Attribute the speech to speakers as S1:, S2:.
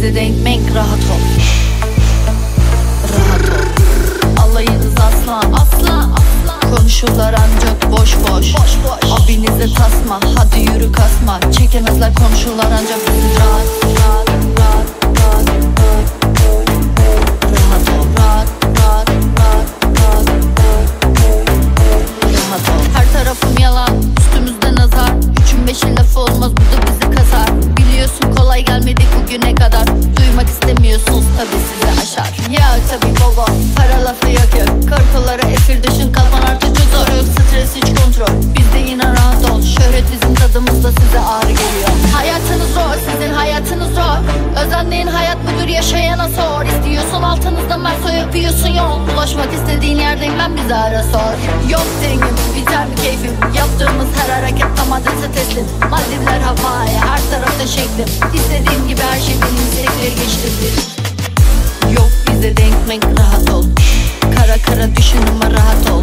S1: bize denkmek, rahat ol. Rahat ol. Alayınız aslan, aslan, aslan. Konuşurlar ancak boş boş, boş boş. Abinize tasma, hadi yürü kasma. Çekemezler, konuşurlar ancak bizi rahat, rahat, rahat, rahat, rahat, rahat ol. Rahat, rahat, rahat, rahat, rahat ol. Her tarafım yalan, üstümüzde nazar. Üçün beşin lafı olmaz, bu da bizi kazar. Biliyorsun kolay gelmedik bugüne kadar. Duymak istemiyorsunuz, tabi sizi aşar. Ya tabi baba, para lafı yok yok. Korkulara esir düşün, kalman artık çok zor. Yok stres, hiç kontrol, bizde yine rahat ol. Şöhret bizim tadımızda, size ağır geliyor. Hayatınız zor, sizin hayatınız zor. Özendiğin hayat budur, yaşayana sor. İstiyorsun altınızda merso, yapıyorsun yol. Ulaşmak istediğin yerdeyim ben, bizi ara sor. Yok dengim, biter mi keyfim? Yaptığımız her hareket tam adrese teslim. Maldivler havaya, her tarafta şeklim. İstediğim gibi her şey benim, zevkleri geçtirdim. Yok bize denkmek, rahat ol. Kara kara düşün ama rahat ol.